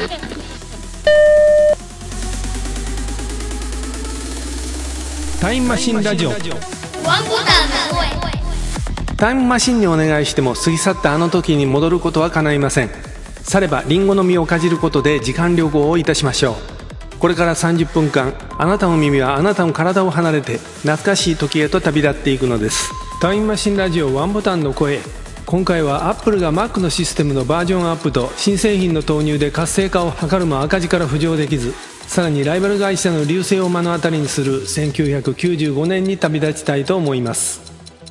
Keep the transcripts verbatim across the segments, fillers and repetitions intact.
タイムマシンラジオ。ワンボタンの声。タイムマシンにお願いしても過ぎ去ったあの時に戻ることは叶いません。さればリンゴの実をかじることで時間旅行をいたしましょう。これからさんじゅっぷんかん、あなたの耳はあなたの体を離れて懐かしい時へと旅立っていくのです。タイムマシンラジオワンボタンの声。今回はアップルが Mac のシステムのバージョンアップと新製品の投入で活性化を図るも赤字から浮上できず、さらにライバル会社の隆盛を目の当たりにするせんきゅうひゃくきゅうじゅうごねんに旅立ちたいと思います。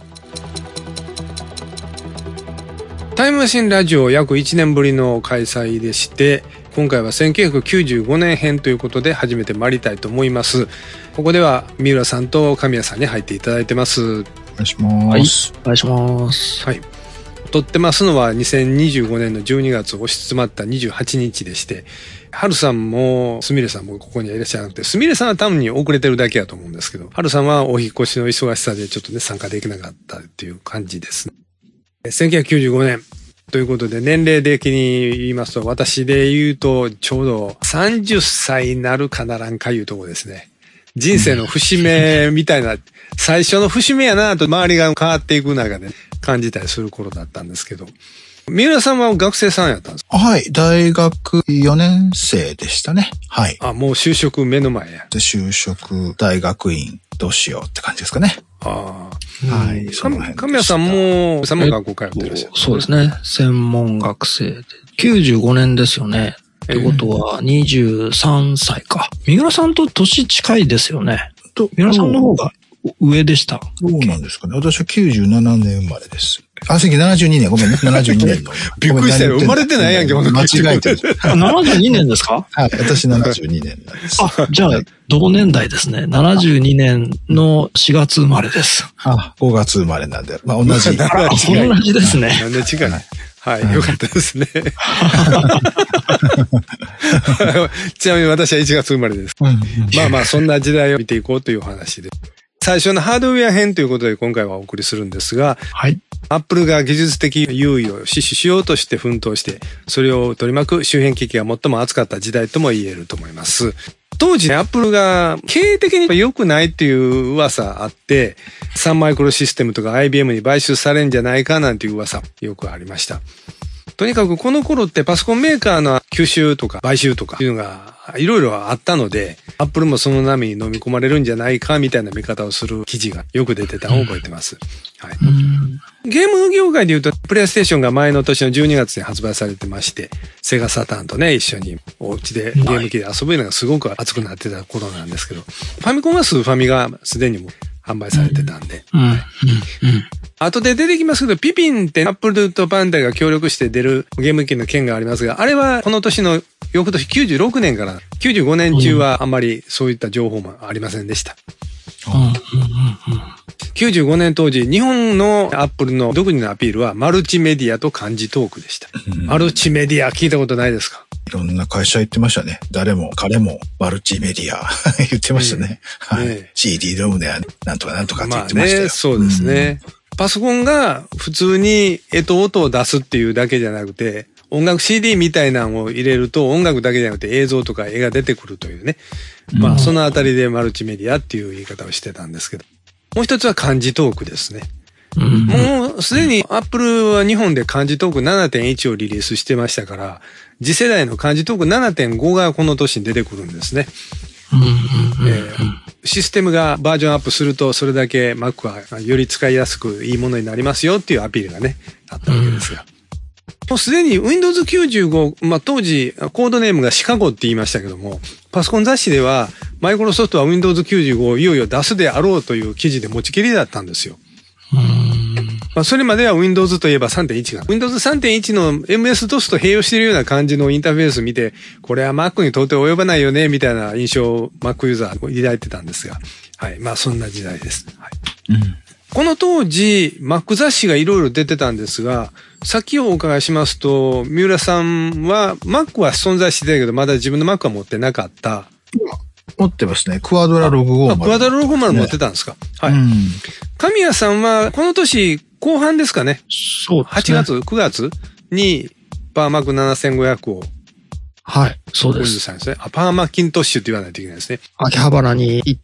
タイムマシンラジオ約いちねんぶりの開催でして、今回はせんきゅうひゃくきゅうじゅうごねん編ということで始めてまいりたいと思います。ここでは三浦さんと神谷さんに入っていただいてます。 お願いします。 はい、お願いします。 はい。撮ってますのはにせんにじゅうごねんのじゅうにがつ押し詰まったにじゅうはちにちでして、春さんもすみれさんもここにはいらっしゃらなくて、すみれさんは単に遅れてるだけやと思うんですけど、春さんはお引越しの忙しさでちょっとね参加できなかったっていう感じですね。せんきゅうひゃくきゅうじゅうごねんということで、年齢的に言いますと、私で言うとちょうどさんじゅっさいになるかならんかいうとこですね。人生の節目みたいな、最初の節目やなと周りが変わっていく中で感じたりする頃だったんですけど、三浦さんは学生さんやったんですか？ はい、大学よねん生でしたね。はい。 あ、もう就職目の前や。 で、就職、大学院、どうしようって感じですかね。 ああ。はい。その辺。 神谷さんも専門学校通ってらっしゃる、 えっと、そうですね。専門学生で。きゅうじゅうごねんですよね。ってことはにじゅうさんさいか。三浦さんと年近いですよね。と三浦さんの方が上でした。 そうなんですかね。私はきゅうじゅうななねん生まれです。あ、せんきゅうひゃくななじゅうにねん。ごめんね。ななじゅうにねんの。 びっくりしたよ。生まれてないやんけ、 間違えてる。 ななじゅうにねんですか？ はい。私ななじゅうにねんなんです。 あ、じゃあ、同年代ですね。ななじゅうにねんのしがつ生まれです。 あ、ごがつ生まれなんで。まあ、同じ。 同じですね。 なんで違い。はい、よかったですね。ちなみに私はいちがつ生まれです。うんうん、まあまあ、そんな時代を見ていこうというお話で。最初のハードウェア編ということで今回はお送りするんですが、はい。アップルが技術的優位を死守しようとして奮闘して、それを取り巻く周辺機器が最も熱かった時代とも言えると思います。当時、アップルが経営的に良くないっていう噂あって、サンマイクロシステムとか アイビーエム に買収されるんじゃないかなんていう噂よくありました。とにかくこの頃ってパソコンメーカーの吸収とか買収とかいうのがいろいろあったので、アップルもその波に飲み込まれるんじゃないかみたいな見方をする記事がよく出てたのを覚えてます。はい、ゲーム業界で言うと、プレイステーションが前の年のじゅうにがつに発売されてまして、セガサターンとね、一緒にお家でゲーム機で遊ぶのがすごく熱くなってた頃なんですけど、ファミコンはスーファミがすでにも販売されてたんで。うんうんうん、後で出てきますけど、ピピンってアップルとバンダイが協力して出るゲーム機の件がありますが、あれはこの年の翌年きゅうじゅうろくねんからきゅうじゅうごねん中はあんまりそういった情報もありませんでした。きゅうじゅうごねん当時、日本のアップルの独自のアピールはマルチメディアと漢字トークでした。マルチメディア聞いたことないですか？ いろんな会社言ってましたね。誰も彼もマルチメディア言ってましたね。うん、はい、ね、シーディー ロムでなんとかなんとかって言ってましたよ。まあね、 そうですね。うん、パソコンが普通に絵と音を出すっていうだけじゃなくて、音楽 シーディー みたいなのを入れると音楽だけじゃなくて映像とか絵が出てくるというね。まあそのあたりでマルチメディアっていう言い方をしてたんですけど。もう一つは漢字トークですね。うん、もうすでにアップルは日本で漢字トーク ななてんいち をリリースしてましたから、次世代の漢字トーク ななてんご がこの年に出てくるんですね。えー、システムがバージョンアップするとそれだけ Mac はより使いやすくいいものになりますよっていうアピールがね、あったわけですが。もうすでに ウィンドウズきゅうじゅうご、まあ当時コードネームがシカゴって言いましたけども、パソコン雑誌ではマイクロソフトは ウィンドウズきゅうじゅうご をいよいよ出すであろうという記事で持ちきりだったんですよ。うーん、まあそれまでは Windows といえば さんてんいち が Windows さんてんいち の エムエスドス と併用しているような感じのインターフェース見て、これは Mac に到底及ばないよねみたいな印象を Mac ユーザー抱いてたんですが、はい、まあそんな時代です。はい、うん、この当時 Mac 雑誌がいろいろ出てたんですが、さっきお伺いしますと、三浦さんは Mac は存在してたけどまだ自分の Mac は持ってなかった。 持ってますね。クワドラろくごまる。 クワドラろくごまる持ってたんですか？はい。うん、神谷さんはこの年後半ですかね。 そうですね。 はちがつ、くがつにパーマックななせんごひゃくをはい、そうです。 小泉さんですね。アパーマッキントッシュって言わないといけないですね。 秋葉原に行って、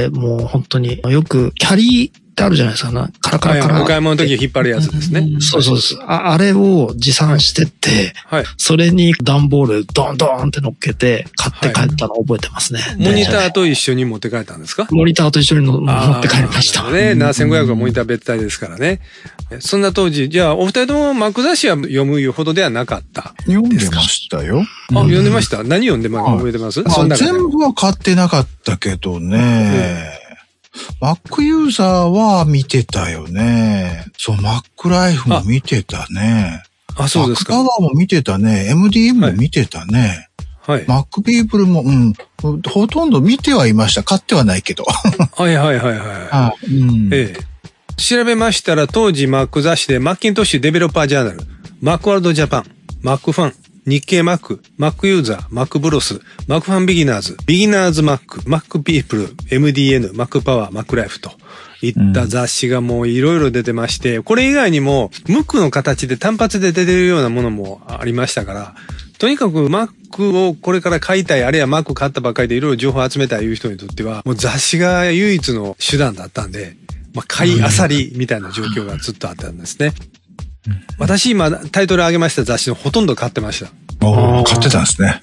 もう本当によくキャリーってあるじゃないですかな。カラカラカラ。 お買い物の時引っ張るやつですね。 そうそうです。あ, あれを持参してって、はいはい、それに段ボールドンドンって乗っけて買って帰ったのを覚えてますね。はい、 モニターと一緒に持って帰ったんですか？ モニターと一緒に持って帰りました。 ね、ななせんごひゃくはモニター別体ですからね。そんな当時、じゃあお二人ともマック雑誌は読むほどではなかった。 読んでましたよ。 あ、読んでました？何読んでました？覚えてます？ まあ、全部は買ってなかったけどね。マックユーザーは見てたよね。そう、マックライフも見てたね。 あ、そうですか。 マックパワーも見てたね。エムディーエム も見てたね。はい。マックピープルも、うん、ほとんど見てはいました。買ってはないけど。 はいはいはいはい。あ、うん、ええ。調べましたら当時マック雑誌でマッキントッシュデベロッパージャーナル、マックワールドジャパン、マックファン、日経マック、マックユーザー、マックブロス、マックファンビギナーズ、ビギナーズマック、マックピープル、エムディーエヌ、マックパワー、マックライフといった雑誌がもういろいろ出てまして、これ以外にもムックの形で単発で出てるようなものもありましたから、とにかくマックをこれから買いたい、あるいはマック買ったばっかりでいろいろ情報を集めたいいう人にとっては、もう雑誌が唯一の手段だったんで、まあ、買いあさりみたいな状況がずっとあったんですね。私今タイトル上げました雑誌のほとんど買ってました。 おー、買ってたんですね。 うん。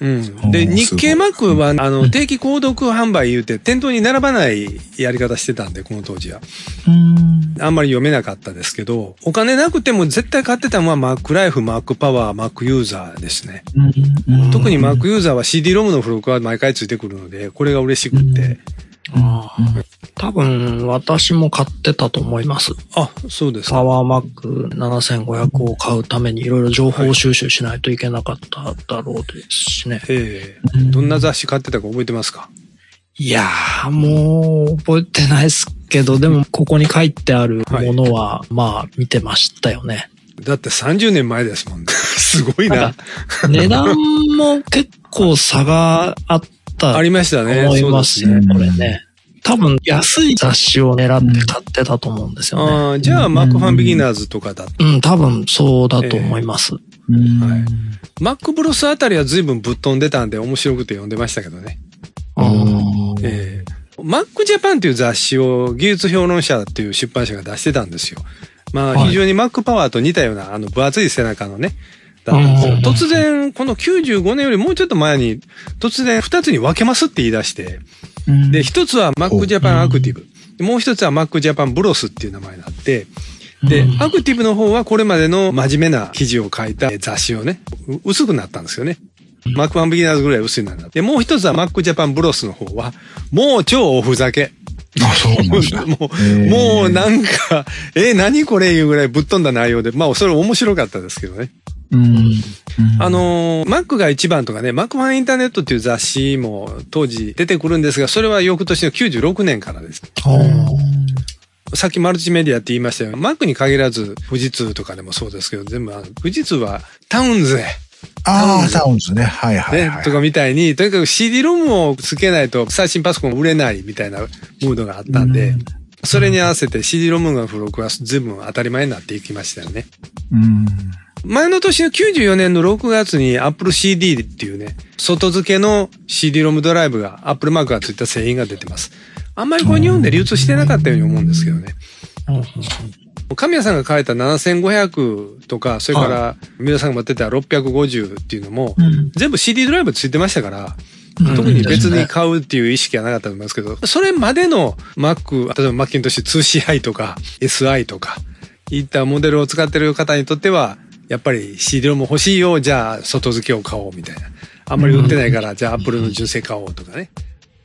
で、日経マックは、あの、定期購読販売言うて、店頭に並ばないやり方してたんで、この当時は。うん。あんまり読めなかったですけど、お金なくても絶対買ってたのはマックライフ、マックパワー、マックユーザーですね。うん。特にマックユーザーは シーディー ロムの付録は毎回ついてくるので、これが嬉しくって。 ああ、多分私も買ってたと思います。 あ、そうですか。 パワーマックななせんごひゃくを買うためにいろいろ情報収集しないといけなかっただろうですしね。はい、 ええー。どんな雑誌買ってたか覚えてますか？ いやー、もう覚えてないですけど、でもここに書いてあるものは、はい、まあ見てましたよね。 だってさんじゅうねんまえですもんね。すごいな。 値段も結構差があった。 ありましたね。 思いますね、これね。多分安い雑誌を狙って買ってたと思うんですよね。 ああ、じゃあマックファンビギナーズとかだった。 うん、多分そうだと思います。えーはい、マックブロスあたりは随分ぶっ飛んでたんで面白くて読んでましたけどね。えー、マックジャパンっていう雑誌を技術評論者っていう出版社が出してたんですよ。まあ非常にマックパワーと似たようなあの分厚い背中のね。突然、このきゅうじゅうごねんよりもうちょっと前に、突然二つに分けますって言い出して、で、一つは Mac Japan Active、もう一つは Mac Japan Bros っていう名前になって、で、アクティブの方はこれまでの真面目な記事を書いた雑誌をね、薄くなったんですよね。Mac One Beginners ぐらい薄いなって。で、もう一つは Mac Japan Bros の方は、もう超おふざけ。 あ、そうなんですね。 もう、もうなんか、え、何これいうぐらいぶっ飛んだ内容で、まあ、それ面白かったですけどね。うん、あの、Mac が一番とかね、Mac ファンインターネットっていう雑誌も当時出てくるんですが、それは翌年のきゅうじゅうろくねんからです。さっきマルチメディアって言いましたよ。Mac に限らず、富士通とかでもそうですけど、全部、富士通はタウンズへ。 ああ、タウンズね。はいはいはい、 ね。とかみたいに、とにかく シーディー ロムをつけないと最新パソコン売れないみたいなムードがあったんで、うん、それに合わせて シーディー ロムの付録は全部当たり前になっていきましたよね。うん前の年のきゅうじゅうよねんのろくがつに Apple シーディー っていうね、外付けの シーディー ロムドライブが Apple マークがついた製品が出てます。あんまりこれ日本で流通してなかったように思うんですけどね。神谷さんが書いたななせんごひゃくとか、それから皆さんが持ってたろっぴゃくごじゅうっていうのも、全部 シーディー ドライブついてましたから、特に別に買うっていう意識はなかったと思いますけど、それまでの Mac、例えば Macintosh ツーシーアイ とか エスアイ とか、いったモデルを使ってる方にとっては、やっぱり シーディー ロム欲しいよ、じゃあ外付けを買おうみたいな。あんまり売ってないから、じゃあ Apple の純正買おうとかね。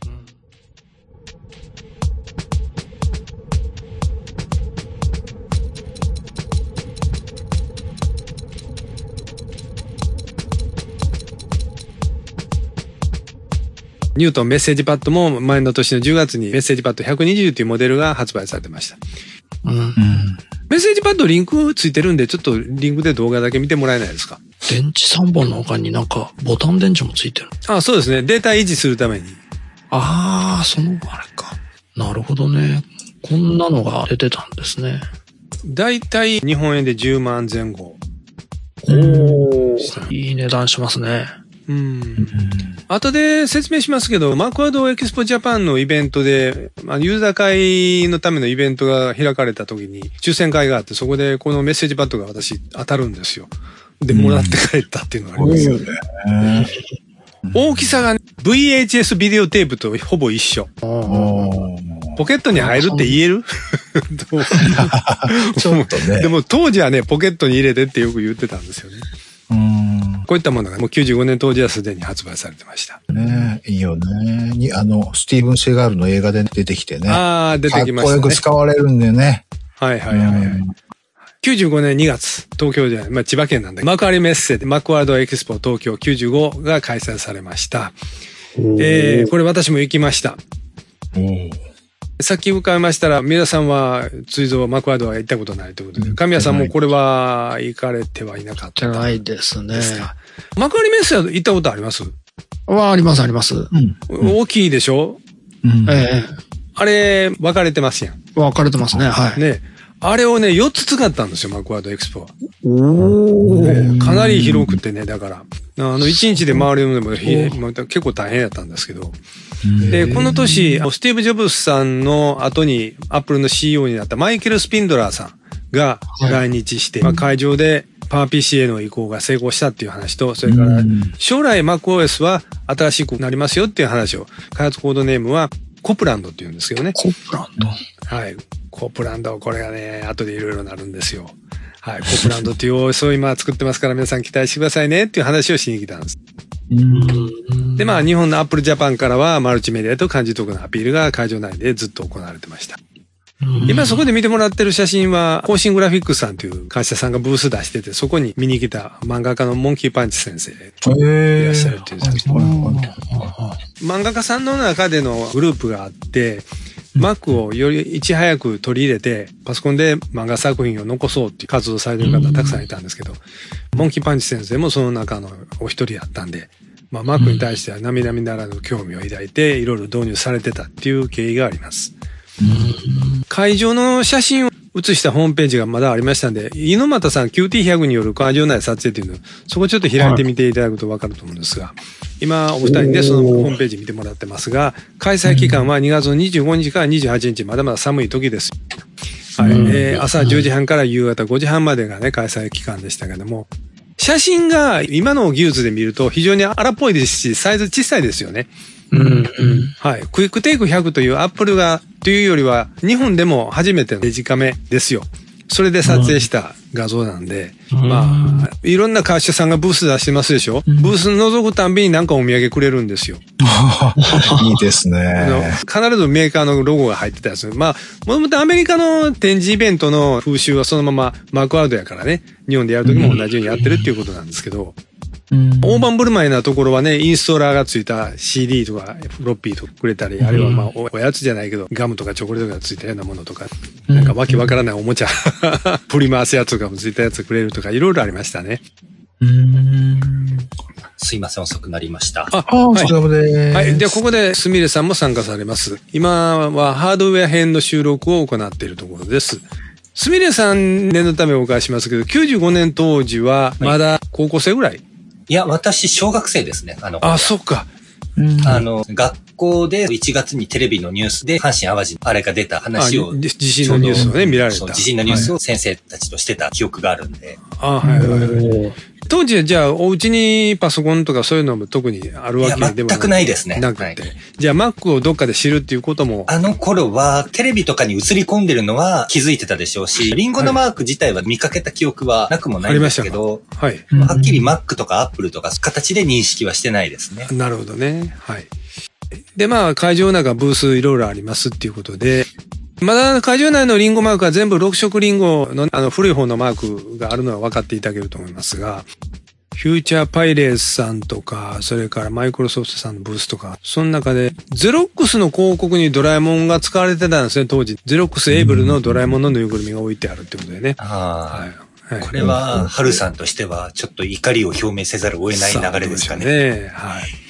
ニュートンメッセージパッドも前の年のじゅうがつにメッセージパッドひゃくにじゅうっていうモデルが発売されてました。うんうんメッセージパッドリンクついてるんで、ちょっとリンクで動画だけ見てもらえないですか？ 電池さんぼんの他になんかボタン電池もついてる。 あ、そうですね。データ維持するために。 ああ、そのあれか。なるほどね。こんなのが出てたんですね。 だいたい日本円でじゅうまんぜん後。 おー、いい値段しますね。 うん。後で説明しますけど、マクワードエキスポジャパンのイベントで、ユーザー会のためのイベントが開かれた時に抽選会があって、そこでこのメッセージパッドが私当たるんですよ。で、もらって帰ったっていうのがありますよね。うん、大きさが、ね、ブイエイチエス ビデオテープとほぼ一緒。ポケットに入るって言えるちょっとね。 でも当時はね、ポケットに入れてってよく言ってたんですよね。うんこういったものがもうきゅうじゅうごねん当時はすでに発売されてました。 ねえ、いいよね。に、あの、スティーブン・セガールの映画で出てきてね。 ああ、出てきましたね。かっこよく使われるんでね。 はいはいはい、はい。きゅうじゅうごねんにがつ、東京じゃない、まあ千葉県なんで、幕張メッセでマクワードエキスポ東京きゅうじゅうごが開催されました。えー、これ私も行きました。さっき伺いましたら、皆さんは、追蔵マクワードは行ったことないということで、神谷さんもこれは行かれてはいなかった。 ないですね。 マクワリメッセは行ったことあります？ は、ありますあります。うん、 大きいでしょ？うん、ええ。あれ、分かれてますやん。 分かれてますね、はい。 ね。あれをね、よっつ使ったんですよ、マクワードエクスポは。 おー。 かなり広くてね、だから。あの、一日で回るのも結構大変やったんですけど。で、この年、スティーブ・ジョブズさんの後にアップルの シーイーオー になったマイケル・スピンドラーさんが来日して、はい、まあ、会場でパワー ピーシー への移行が成功したっていう話と、それから将来 MacOS は新しくなりますよっていう話を、開発コードネームはコプランドっていうんですけどね。 コプランド。 はい。コプランド、これがね、後でいろいろなるんですよ。はい。コプランドっていう オーエス を今作ってますから皆さん期待してくださいねっていう話をしに来たんです。で、まあ、日本の Apple Japan からはマルチメディアと漢字トークのアピールが会場内でずっと行われてました。今そこで見てもらってる写真は、更新グラフィックスさんという会社さんがブース出してて、そこに見に来た漫画家のモンキーパンチ先生いらっしゃるっていう写真。漫画家さんの中でのグループがあって、Mac をよりいち早く取り入れて、パソコンで漫画作品を残そうっていう活動されてる方たくさんいたんですけど、モンキーパンチ先生もその中のお一人やったんで、まあ Mac に対しては並々ならぬ興味を抱いて、いろいろ導入されてたっていう経緯があります。会場の写真を写したホームページがまだありましたんで、猪俣さん キューティーひゃく による会場内撮影っていうの、そこちょっと開いてみていただくとわかると思うんですが、今お二人でそのホームページ見てもらってますが、開催期間はにがつのにじゅうごにちからにじゅうはちにち、まだまだ寒い時です。はい。えー、朝じゅうじはんから夕方ごじはんまでがね、開催期間でしたけども、写真が今の技術で見ると非常に荒っぽいですし、サイズ小さいですよね。うんうん、はい。クイックテイクひゃくというアップルが、というよりは、日本でも初めてのデジカメですよ。それで撮影した画像なんで、うん、まあ、いろんな会社さんがブース出してますでしょ、うん、ブース覗くたんびになんかお土産くれるんですよ。 いいですね。 必ずメーカーのロゴが入ってたやつ。まあ、もともとアメリカの展示イベントの風習はそのままマークワードやからね、日本でやるときも同じようにやってるっていうことなんですけど、うん、大盤振る舞いなところはね、インストーラーがついた シーディー とかフロッピーとかくれたり、あるいはまあおやつじゃないけどガムとかチョコレートがついたようなものとか、なんかわけわからないおもちゃ振り回すやつとかもついたやつくれるとかいろいろありましたね。 うーんすいません、遅くなりました。 あ、あお疲れ様です。 はい。ではここですみれさんも参加されます。今はハードウェア編の収録を行っているところです。すみれさん念のためお伺いしますけど、きゅうじゅうごねん当時はまだ高校生ぐらい、はい、 いや、私、小学生ですね。あの、 あ、そっか。 あの、学校でいちがつにテレビのニュースで、阪神淡路のあれが出た話を。 地震のニュースをね、見られた。 地震のニュースを先生たちとしてた記憶があるんで。 あ、はいはいはい。当時はじゃあ、お家にパソコンとかそういうのも特にあるわけでもない。 全くないですね。 なくて。はい、じゃあ、Mac をどっかで知るっていうことも。 あの頃は、テレビとかに映り込んでるのは気づいてたでしょうし、リンゴのマーク自体は見かけた記憶はなくもないんですけど、はい。はっきり Mac とか Apple とか形で認識はしてないですね。 なるほどね。はい。で、まあ、会場なんかブースいろいろありますっていうことで、まだ会場内のリンゴマークは全部ろく色リンゴのあの古い方のマークがあるのは分かっていただけると思いますが、フューチャーパイレースさんとか、それからマイクロソフトさんのブースとか、その中でゼロックスの広告にドラえもんが使われてたんですね、当時。ゼロックスエイブルのドラえもんのぬいぐるみが置いてあるってことでね。 ああ、はい。これは、ハルさんとしてはちょっと怒りを表明せざるを得ない流れですかね。 ね、はい。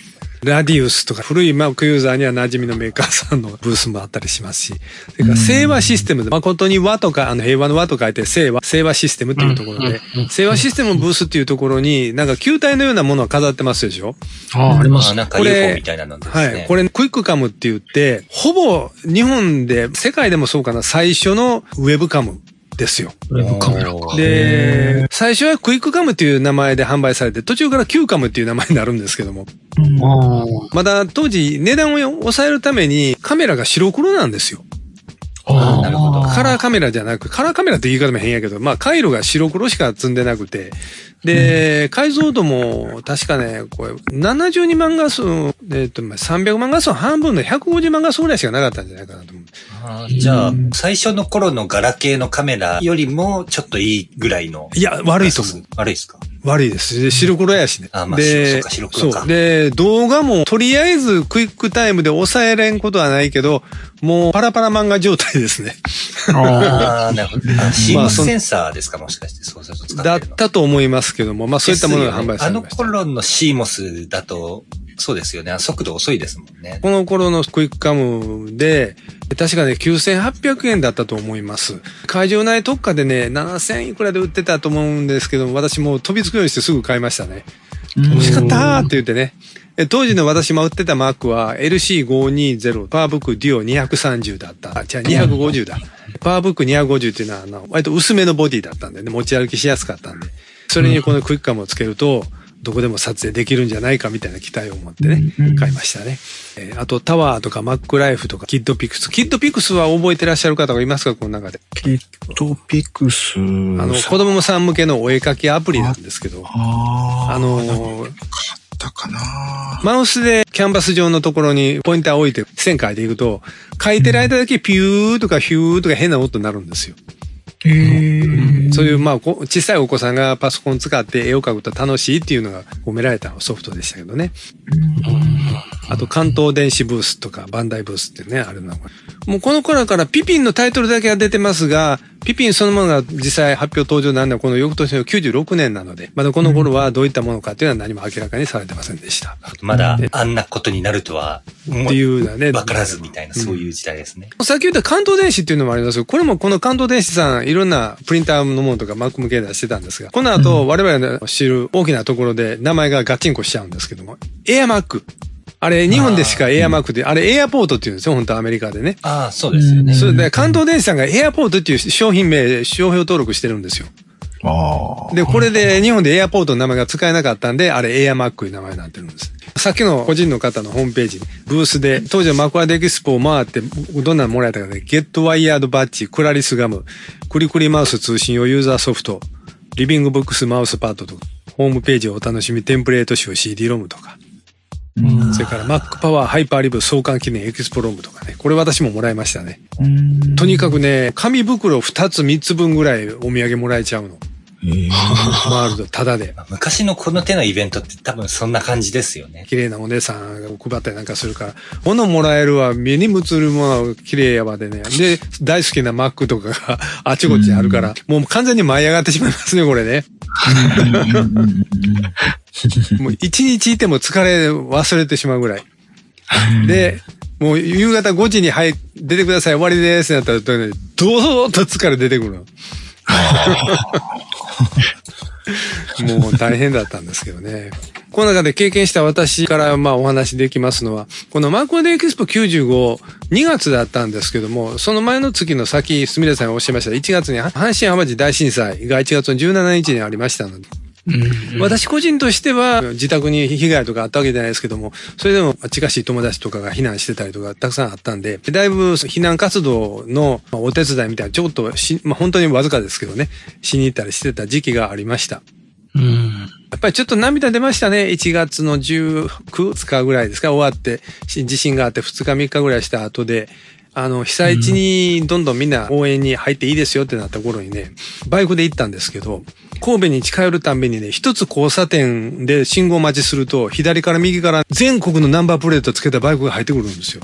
ラディウスとか古い Mac ユーザーには馴染みのメーカーさんのブースもあったりしますし、それから清和システムで、誠に和とか、あの平和の和と書いて清和、清和システムっていうところで、清和システムのブースっていうところに、なんか球体のようなものを飾ってますでしょ？ ああ、あります。 なんか ユーフォー みたいなのですね。 はい。これ、クイックカムって言って、ほぼ日本で、世界でもそうかな、最初のウェブカム。ですよ。 ウェブカメラか。 で、最初はクイックカムっていう名前で販売されて、途中からキューカムっていう名前になるんですけども。 うん、 まだ当時値段を抑えるためにカメラが白黒なんですよ。 ああ、なるほど。 カラーカメラじゃなく、カラーカメラって言い方も変やけど、まあ回路が白黒しか積んでなくて、で、うん、解像度も確かね、これななじゅうにまん画素、えっと、さんびゃくまん画素半分のひゃくごじゅうまん画素ぐらいしかなかったんじゃないかなと思う。 あじゃあ、最初の頃のガラケーのカメラよりもちょっといいぐらいの。 いや、悪いと思う。 悪いですか？ 悪いです。白黒やしね。 あ、まあ、 で、 白白黒か。 そう。で、動画もとりあえずクイックタイムで抑えれんことはないけど、もうパラパラ漫画状態ですね。 ああ、なるほど。シーモスセンサーですか、もしかして。そうそうそう使ってるの。 だったと思いますけども、まあそういったものが販売されました。 あの頃のシーモスだと、そうですよね。速度遅いですもんね。 この頃のクイックカムで、確かね、きゅうせんはっぴゃくえんだったと思います。会場内特価でね、ななせんいくらで売ってたと思うんですけども、私もう飛びつくようにしてすぐ買いましたね。欲しかったーって言ってね。当時の私も売ってたマークは エルシーごひゃくにじゅう パワーブックデュオにひゃくさんじゅうだった。あ、違う、にひゃくごじゅうだ。パワーブックにひゃくごじゅうっていうのは、あの、割と薄めのボディだったんでね、持ち歩きしやすかったんで。それにこのクイックカムをつけると、どこでも撮影できるんじゃないかみたいな期待を持ってね、買いましたね。えー、あとタワーとかマックライフとかキッドピクス。キッドピクスは覚えてらっしゃる方がいますか、この中で。 キッドピクス。あの、子供さん向けのお絵描きアプリなんですけど。あ、あのー、 あったかな。 マウスでキャンバス上のところにポインターを置いて線描いていくと、描いてる間だけピューとかヒューとか変な音になるんですよ。 へー。 そういう、まあ、小さいお子さんがパソコン使って絵を描くと楽しいっていうのが込められたソフトでしたけどね。あと、関東電子ブースとか、バンダイブースってね、あるのが。もうこの頃からピピンのタイトルだけが出てますが、ピピンそのものが実際発表登場になるのはこの翌年のきゅうじゅうろくねんなので、まだこの頃はどういったものかっていうのは何も明らかにされてませんでした。 まだあんなことになるとは、 っていうのね。 わからずみたいな、そういう時代ですね。 うん、さっき言った関東電子っていうのもありますけど、これもこの関東電子さん、いろんなプリンターのものとか Mac 向けでしてたんですが、この後我々の知る大きなところで名前がガチンコしちゃうんですけども、エアマック。あれ、日本でしかエアマークで、あれエアポートって言うんですよ、本当アメリカでね。 ああ、そうですよね。 それで、関東電子さんがエアポートっていう商品名、商標登録してるんですよ。 ああ。 で、これで日本でエアポートの名前が使えなかったんで、あれエアマックいう名前になってるんです。さっきの個人の方のホームページに、ブースで、当時のマクワードエキスポを回って、どんなのもらえたかで、ゲットワイヤードバッジ、クラリスガム、クリクリマウス通信用ユーザーソフト、リビングブックスマウスパッドとか、ホームページをお楽しみテンプレート集 シーディー ロムとか、それから Mac パワーハイパーリブ相関記念エクスポロムとかね。これ私ももらいましたね。とにかくね、紙袋ふたつみっつぶんぐらいお土産もらえちゃうの。回るとタダで。 昔のこの手のイベントって多分そんな感じですよね。 綺麗なお姉さんが配ったりなんかするから、物もらえるわ、目に映るもの綺麗やわでね。で、大好きな Mac とかがあちこちあるから、もう完全に舞い上がってしまいますね、これね。もう一日いても疲れ忘れてしまうぐらい。で、もう夕方ごじに入、出てください、終わりですってなったら、ね、どーっと疲れ出てくるの。もう大変だったんですけどね。この中で経験した私からまあお話できますのは、このマークワードエキスポきゅうじゅうご、にがつだったんですけども、その前の月の先、すみれさんがおっしゃいましたいちがつに阪神淡路大震災がいちがつのじゅうしちにちにありましたので、うん、私個人としては自宅に被害とかあったわけじゃないですけども、それでも近しい友達とかが避難してたりとかたくさんあったんで、だいぶ避難活動のお手伝いみたいなちょっとし、まあ、本当にわずかですけどね、しに行ったりしてた時期がありました。うん、やっぱりちょっと涙出ましたね。いちがつのじゅうくにちぐらいですか、終わって、地震があってふつかみっかぐらいした後で、あの、被災地にどんどんみんな応援に入っていいですよってなった頃にね、バイクで行ったんですけど、神戸に近寄るたんびにね、一つ交差点で信号待ちすると、左から右から全国のナンバープレートつけたバイクが入ってくるんですよ。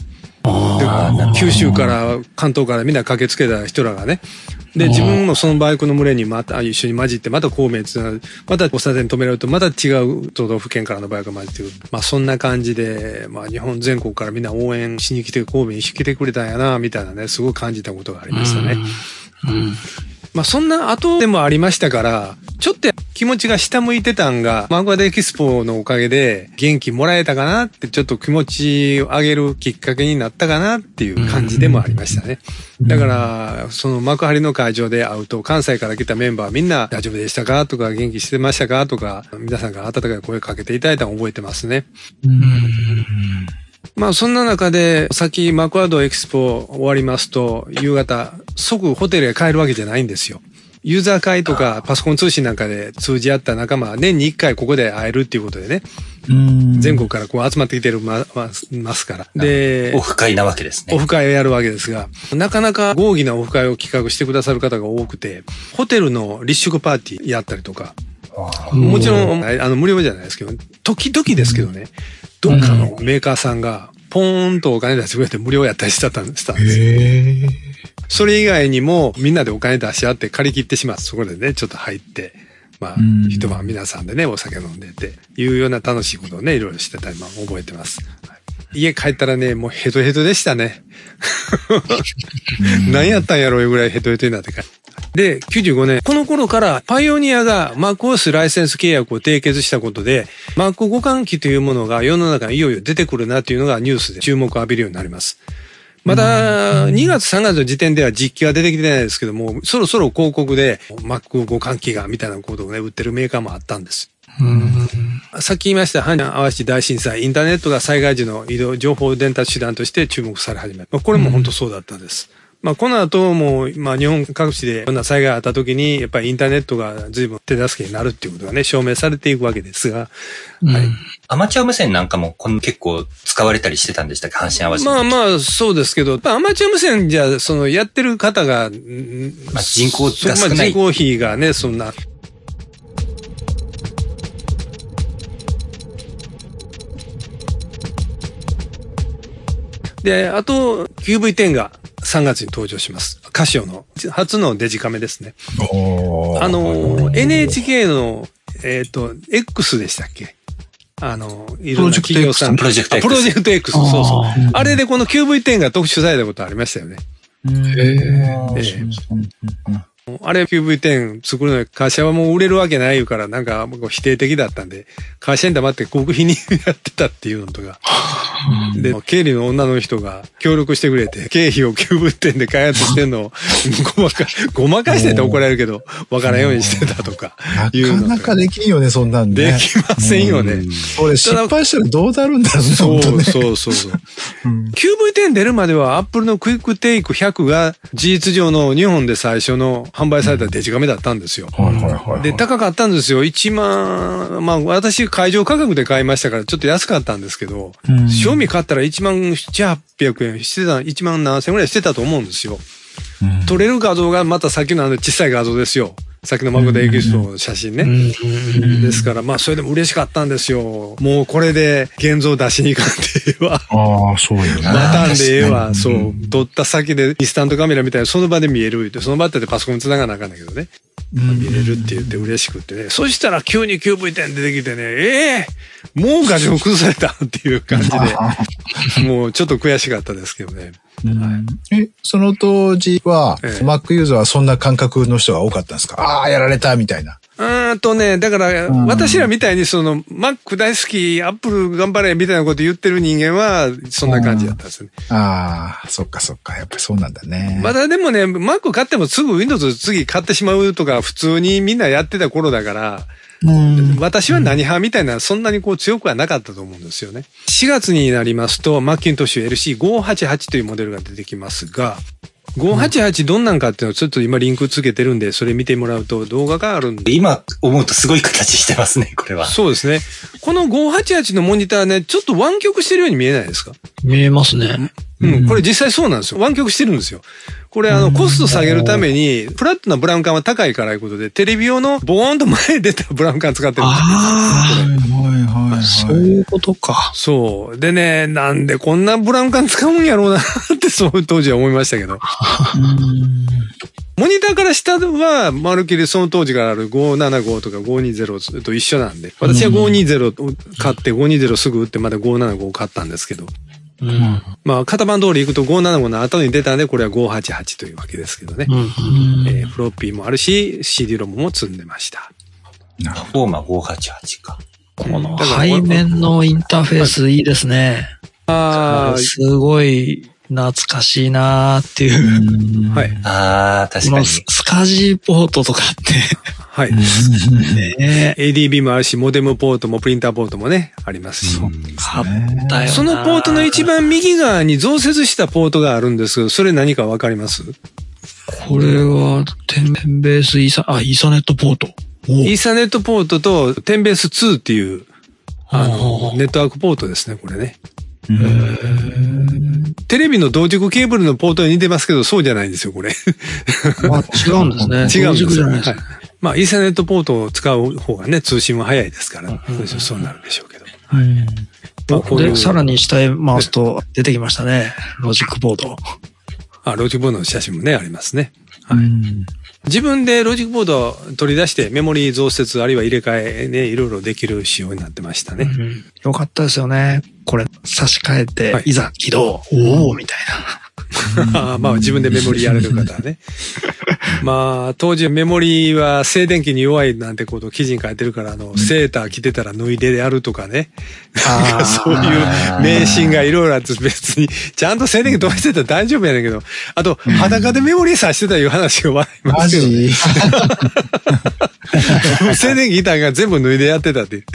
九州から関東からみんな駆けつけた人らがね。で、自分もそのバイクの群れにまた一緒に混じって、また神戸につながる。また交差点止められると、また違う都道府県からのバイクが混じってくる。まあそんな感じで、まあ日本全国からみんな応援しに来て、神戸に来てくれたんやな、みたいなね、すごい感じたことがありましたね。うんうん、まあそんな後でもありましたから、ちょっと気持ちが下向いてたんが、マグワダエキスポのおかげで元気もらえたかなって、ちょっと気持ちを上げるきっかけになったかなっていう感じでもありましたね。だから、その幕張の会場で会うと、関西から来たメンバーみんな大丈夫でしたかとか、元気してましたかとか、皆さんが温かい声かけていただいたのを覚えてますね。うんまあそんな中で、さっきマクワードエキスポ終わりますと、夕方、即ホテルへ帰るわけじゃないんですよ。ユーザー会とかパソコン通信なんかで通じ合った仲間は年に一回ここで会えるっていうことでね。全国からこう集まってきてるま、ますから。 で、オフ会なわけですね。 オフ会をやるわけですが、なかなか豪儀なオフ会を企画してくださる方が多くて、ホテルの立食パーティーやったりとか、もちろん、あの、無料じゃないですけど、時々ですけどね、どっかのメーカーさんが、ポーンとお金出してくれて無料やったりしたんですよ。それ以外にも、みんなでお金出し合って借り切ってしまう。そこでね、ちょっと入って、まあ、一晩皆さんでね、お酒飲んでて、いうような楽しいことをね、いろいろしてたり、まあ、覚えてます。はい、家帰ったらね、もうヘトヘトでしたね。何やったんやろうぐらいヘトヘトになって帰る。で、きゅうじゅうごねん、この頃からパイオニアが MacOS ライセンス契約を締結したことで、Mac 互換機というものが世の中にいよいよ出てくるなというのがニュースで注目を浴びるようになります。まだにがつさんがつの時点では実機は出てきてないですけども、そろそろ広告で Mac 互換機がみたいなことをね、売ってるメーカーもあったんです。うんさっき言いました阪神・淡路大震災、インターネットが災害時の移動情報伝達手段として注目され始めた。これも本当そうだったんです。まあ、この後も、まあ、日本各地でこんな災害があった時に、やっぱりインターネットが随分手助けになるっていうことがね、証明されていくわけですが、 うん、はい。アマチュア無線なんかもこの結構使われたりしてたんでしたっけ、阪神淡路。 まあまあ、そうですけど、アマチュア無線じゃ、その、やってる方が、 まあ、人口が少ない。 まあ、人口比がね、そんな。で、あと、キューブイテン がさんがつに登場します。カシオの初のデジカメですね。あの、エヌエイチケー の、えっと、X でしたっけ？あの、いろんな企業さん。 プロジェクト X。 プロジェクト X。そうそう。あれでこの キューブイテン が特集されたことありましたよね。へー。あれ キューブイテン 作るのに会社はもう売れるわけないいうから、なんか否定的だったんで、会社に黙って極秘にやってたっていうのとか。で、経理の女の人が協力してくれて、経費をキューブイテンで開発してんのをごまか、ごまかしてて怒られるけど、わからんようにしてたとかいうの。 なかなかできんよね、そんなんね。 できませんよね。 俺失敗したらどうなるんだろうね。 そうそうそうそう。キューブイテン 出るまでは Apple のクイックテイクひゃくが事実上の日本で最初の販売されたデジカメだったんですよ。はいはいはい。で、高かったんですよ。いちまん、まあ私会場価格で買いましたからちょっと安かったんですけど、賞味買ったらいちまんななひゃくえんしてた、いちまんななせんえんぐらいしてたと思うんですよ。撮れる画像がまたさっきのあの小さい画像ですよ。さっきのマグダエキストの写真ね。ですから、まあ、それでも嬉しかったんですよ。もうこれで現像出しに行かんでええわ。 ああ、そうよね。 またんでええわ。そう。撮った先でインスタントカメラみたいなその場で見えるって、その場ってパソコンに繋がなあかんだけどね。見れるって言って嬉しくってね。そしたら急に キューブイテン 出てきてね、ええー、もう画像崩されたっていう感じで、もうちょっと悔しかったですけどね。 はい、え、その当時は、ええ、Mac ユーザーはそんな感覚の人が多かったんですか？ああ、やられたみたいな。 うーんとね、だから、私らみたいにその、Mac 大好き、Apple 頑張れみたいなこと言ってる人間は、そんな感じだったんですね。 ああ、そっかそっか。やっぱりそうなんだね。 まだでもね、Mac 買ってもすぐ Windows 次買ってしまうとか、普通にみんなやってた頃だから、うん私は何派みたいな、そんなにこう強くはなかったと思うんですよね。しがつになりますと、マッキントッシュ エルシーごひゃくはちじゅうはち というモデルが出てきますが、ごひゃくはちじゅうはちどんなんかっていうのをちょっと今リンクつけてるんで、それ見てもらうと動画があるんで。 今思うとすごい形してますね、これは。 そうですね。このごひゃくはちじゅうはちのモニターね、ちょっと湾曲してるように見えないですか？ 見えますね。 うん、これ実際そうなんですよ。湾曲してるんですよ。 これあの、コスト下げるために、フラットなブラウン管は高いからいうことで、テレビ用のボーンと前に出たブラウン管使ってるんですよ。 あはいはいはい。 そういうことか。 そう。でね、なんでこんなブラウン管使うんやろうなってそう当時は思いましたけど。モニターから下は、まるっきりその当時からあるごひゃくななじゅうごとかごひゃくにじゅうと一緒なんで。私はごひゃくにじゅうを買ってごひゃくにじゅうすぐ売ってまたごひゃくななじゅうごを買ったんですけど。 うん、 まあ、型番通り行くとごひゃくななじゅうごの後に出たんで、これはごひゃくはちじゅうはちというわけですけどね。うんえー、フロッピーもあるし、シーディー ロムも積んでました。 パフォーマーごひゃくはちじゅうはちか。 この背面のインターフェースいいですね。ああ。すごい懐かしいなーっていう。 はい。 ああ、確かに。 スカジーポートとかって。 はい。ね、エーディービー もあるし、モデムポートもプリンターポートもね、ありますし。 あったよ。 そのポートの一番右側に増設したポートがあるんですけど、それ何かわかります？ これは、テンベースイーサ、あ、イーサネットポート。 イーサネットポートとテンベースツーっていう、あの、ネットワークポートですね、これね。テレビの同軸ケーブルのポートに似てますけど、そうじゃないんですよ、これ。 あ、違うんですね。 違うんですよ。はい。まあ、イーサネットポートを使う方がね、通信は早いですから、うん、そうなるでしょうけど。はい。 まあ、これで、さらに下へ回すと出てきましたね。ロジックボード。 あ、ロジックボードの写真もね、ありますね。はい。自分でロジックボードを取り出してメモリー増設あるいは入れ替えね、いろいろできる仕様になってましたね。うん、 よかったですよね。これ差し替えて、はい、いざ起動。おーみたいな。まあ自分でメモリーやれる方はね。まあ当時メモリーは静電気に弱いなんてことを記事に書いてるから、あの、セーター着てたら脱いでやるとかね。なんかそういう迷信がいろいろあって別に、ちゃんと静電気飛ばしてたら大丈夫やねんけど、あと裸でメモリー挿してたいう話が笑いますけど、ね。静電気板が全部脱いでやってたっていう。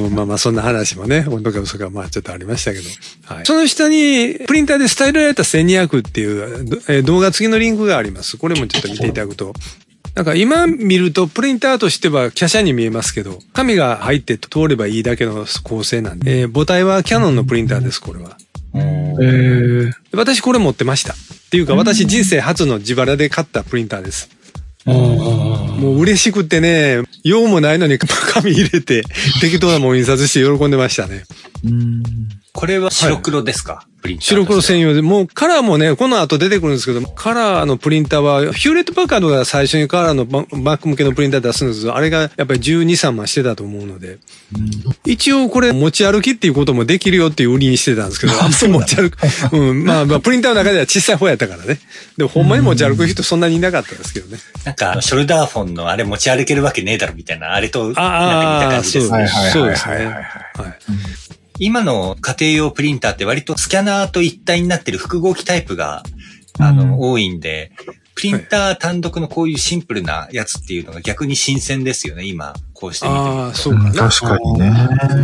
まあまあそんな話もね、本当か嘘かまあちょっとありましたけど。はい。その下にプリンターでスタイルライターせんにひゃくっていう動画付きのリンクがあります。これもちょっと見ていただくと。なんか今見るとプリンターとしては華奢に見えますけど、紙が入って通ればいいだけの構成なんで、えー、母体はキヤノンのプリンターです、これは。へー。私これ持ってました。っていうか私人生初の自腹で買ったプリンターです。もう嬉しくてね、用もないのに紙入れて適当なもん印刷して喜んでましたね。 うんこれは白黒ですか、はい、プリンター。 白黒専用で、もうカラーもね、この後出てくるんですけど、カラーのプリンターは、ヒューレットパッカードが最初にカラーのマック向けのプリンター出すんですけど、あれがやっぱりじゅうに、さんまんしてたと思うので、うん、一応これ持ち歩きっていうこともできるよっていう売りにしてたんですけど、あんまり持ち歩く。うん、まあ、まあ、プリンターの中では小さい方やったからね。でもほんまに持ち歩く人そんなにいなかったですけどね。 なんか、ショルダーフォンのあれ持ち歩けるわけねえだろみたいな、あれと、なんか似た感じですね。 そうですね。はい。 今の家庭用プリンターって割とスキャナーと一体になってる複合機タイプが、あの、うん、多いんで、プリンター単独のこういうシンプルなやつっていうのが逆に新鮮ですよね、今、こうして見てみると。 ああ、そうかな。 確かにね。うん、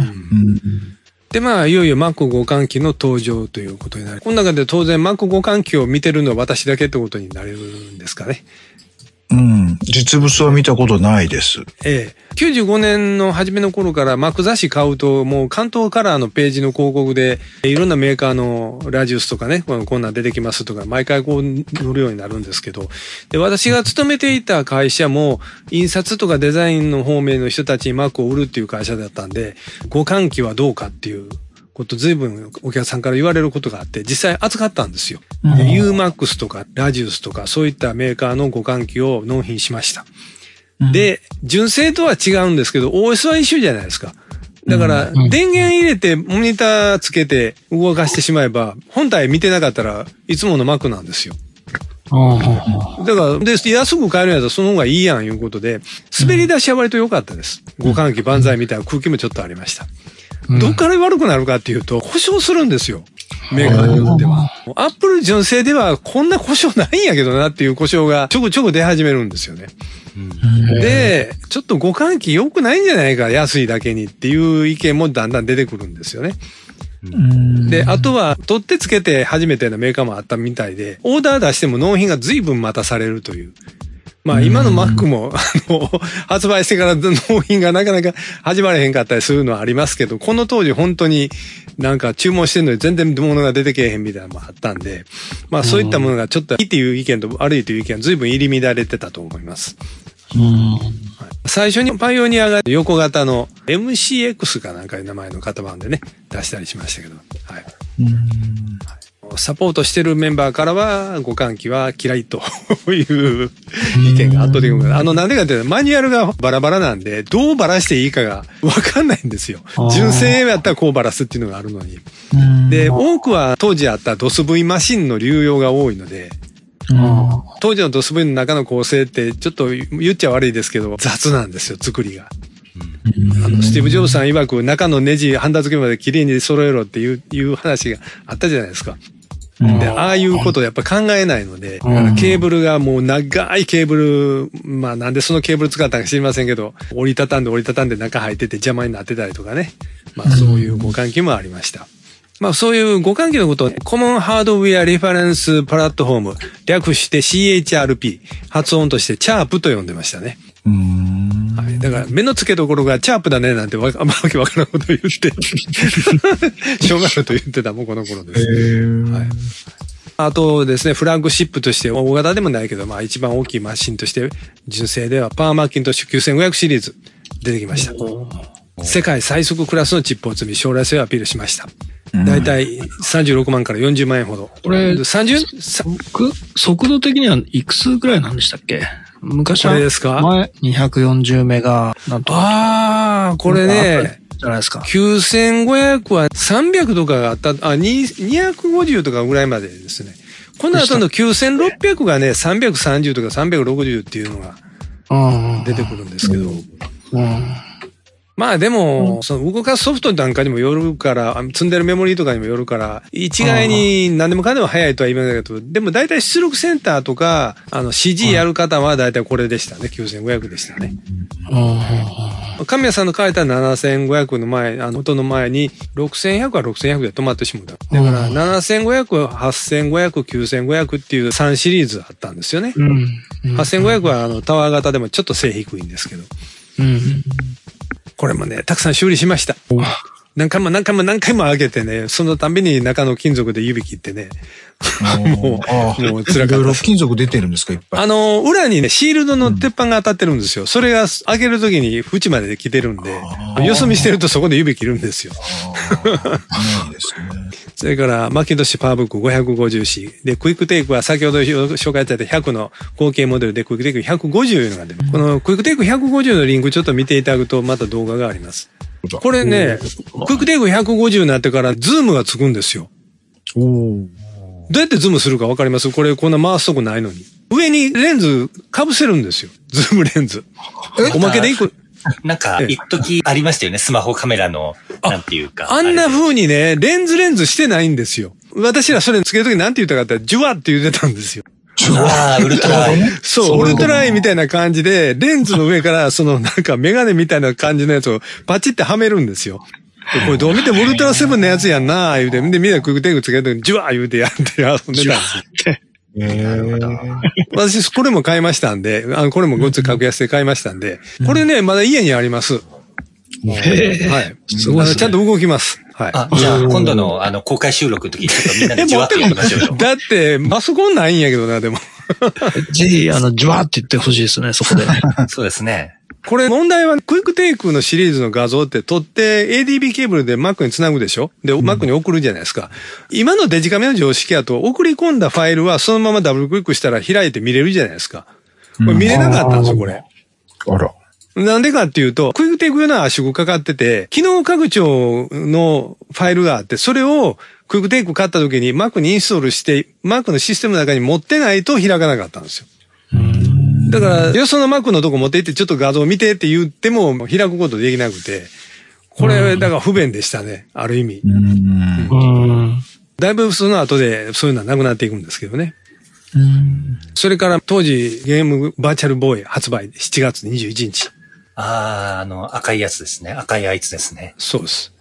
で、まあ、いよいよ Mac 互換機の登場ということになる。この中で当然 Mac 互換機を見てるのは私だけってことになれるんですかね。 うん。実物は見たことないです。 ええ。きゅうじゅうごねんの初めの頃からマック雑誌買うと、もう関東カラーのページの広告で、いろんなメーカーのラジウスとかね、こんなん出てきますとか、毎回こう載るようになるんですけど、で、私が勤めていた会社も、印刷とかデザインの方面の人たちにマックを売るっていう会社だったんで、互換機はどうかっていうこと随分お客さんから言われることがあって、実際扱ったんですよ。ユーマックス とかラジウスとかそういったメーカーの互換機を納品しました。うん、で、純正とは違うんですけど、オーエス は一緒じゃないですか。だから、電源入れてモニターつけて動かしてしまえば、本体見てなかったらいつもの Mac なんですよ。だから、で、安く買えるんやったらその方がいいやんいうことで、滑り出しは割と良かったです。互換機万歳みたいな空気もちょっとありました。どっから悪くなるかっていうと、故障するんですよ。メーカーによっては。アップル純正ではこんな故障ないんやけどなっていう故障がちょこちょこ出始めるんですよね。で、ちょっと互換機良くないんじゃないか、安いだけにっていう意見もだんだん出てくるんですよね。で、あとは、取ってつけて初めてのメーカーもあったみたいで、オーダー出しても納品が随分待たされるという。 まあ今の Mac も、あの、発売してから納品がなかなか始まれへんかったりするのはありますけど、この当時本当になんか注文してるのに全然物が出てけえへんみたいなのもあったんで、まあそういったものがちょっといいっていう意見と悪いという意見は随分入り乱れてたと思います。 うん、 最初にパイオニアが横型の エムシーエックス かなんかいう名前の型番でね、出したりしましたけど、はい。うんサポートしてるメンバーからは、互換機は嫌いという意見が圧倒的に。あの、なんでかっていうと、マニュアルがバラバラなんで、どうバラしていいかがわかんないんですよ。純正やったらこうバラすっていうのがあるのに。で、多くは当時あった ドスブイ マシンの流用が多いので、当時の ドスブイ の中の構成って、ちょっと言っちゃ悪いですけど、雑なんですよ、作りが。あの、スティーブ・ジョブズさん曰く中のネジ、ハンダ付けまで綺麗に揃えろっていう、いう話があったじゃないですか。で、ああいうことをやっぱ考えないので、ケーブルがもう長いケーブル、まあなんでそのケーブル使ったか知りませんけど、折りたたんで折りたたんで中入ってて邪魔になってたりとかね。まあそういう互換機もありました。まあそういう互換機のことをコモンハードウェアリファレンスプラットフォーム、略して シーエイチアールピー、発音としてチャープと呼んでましたね。うーんはい。だから目の付けどころがチャープだねなんてわわけわからんこと言って、しょうがないと言ってたもんこの頃です。はい。あとですね、フラッグシップとして大型でもないけど、まあ一番大きいマシンとして純正ではパワーマッキントッシュきゅうせんごひゃくシリーズ出てきました。世界最速クラスのチップを積み将来性をアピールしました。だいたいさんじゅうろくまんからよんじゅうまんえんほど。 これ、 さんじゅう、 速度的にはいくつくらいなんでしたっけ？昔は。 これですか？ 前、にひゃくよんじゅうメガ、なんと。 ああ、これね、 じゃないですか。 きゅうせんごひゃくはさんびゃくとかがあった、あ、にひゃくごじゅうとかぐらいまでですね。この後のきゅうせんろっぴゃくがね、さんびゃくさんじゅうとかさんびゃくろくじゅうっていうのが出てくるんですけど。うんまあでも、うん、その動かすソフトなんかにもよるから、積んでるメモリーとかにもよるから、一概に何でもかんでも早いとは言いませんけど、でも大体出力センターとか、あの シージー やる方は大体これでしたね。きゅうせんごひゃくでしたね。うん、神谷さんの書いたななせんごひゃくの前、あの音の前に、ろくせんひゃくはろくせんひゃくで止まってしまった。だからななせんごひゃく、はっせんごひゃく、きゅうせんごひゃくっていうさんシリーズあったんですよね。うんうん、はっせんごひゃくはあのタワー型でもちょっと背低いんですけど。うんこれもね、たくさん修理しました。何回も何回も何回も上げてね、そのたんびに中の金属で指切ってね。もう、もう辛かった。いろいろ金属出てるんですか、いっぱい。 あの、裏にね、シールドの鉄板が当たってるんですよ。それが上げるときに縁まで来てるんで、よそ見してるとそこで指切るんですよ。それから、マッキントッシュパワーブック ごひゃくごじゅうシー。で、クイックテイクは先ほど紹介されたひゃくの合計モデルでクイックテイクひゃくごじゅういうのが出る。このクイックテイクひゃくごじゅうのリンクちょっと見ていただくとまた動画があります。これね、クイックテイクひゃくごじゅうになってからズームがつくんですよ。どうやってズームするかわかります？これこんな回すとこないのに。上にレンズ被せるんですよ。ズームレンズ。おまけでいく。 なんか、一時ありましたよね、スマホカメラの、なんていうか。 あんな風にね、レンズレンズしてないんですよ。私らそれつけるときなんて言ったかって、ジュワって言ってたんですよ。 ああ、ウルトラアイ。 そう、ウルトラアイみたいな感じで、レンズの上から、そのなんかメガネみたいな感じのやつをパチってはめるんですよ。これどう見てもウルトラセブンのやつやんなー言うて、で、みんなクイックテイクつけるときに、ジュワー言うてやって遊んでたんですよ。なるほど。私、これも買いましたんで、あの、これもごっつ格安で買いましたんで、これね、まだ家にあります。 へえ。 はい。すごい、ね。ちゃんと動きます。はい。 あ、じゃあ、今度の、あの、公開収録の時にちょっとみんなでジュワってやりましょうよ。 だって、パソコンないんやけどな、でも。 ぜひ、あの、ジュワって言ってほしいですね、そこで。 そうですね。 これ問題は、クイックテイクのシリーズの画像って撮って エーディービー ケーブルで Mac につなぐでしょで、Mac に送るじゃないですか。今のデジカメの常識だと、送り込んだファイルはそのままダブルクリックしたら開いて見れるじゃないですか。これ見れなかったんですよ、これ。 あら。 なんでかっていうと、クイックテイク用の圧縮かかってて、機能拡張のファイルがあって、それをクイックテイク買った時に Mac にインストールして、Mac のシステムの中に持ってないと開かなかったんですよ。だから、よその Mac のとこ持って行ってちょっと画像見てって言っても開くことできなくて、これ、だから不便でしたね、ある意味。うんうん、だいぶその後でそういうのはなくなっていくんですけどね。うんそれから当時ゲームバーチャルボーイ発売しちがつにじゅういちにち。 ああ、あの赤いやつですね。赤いあいつですね。 そうです。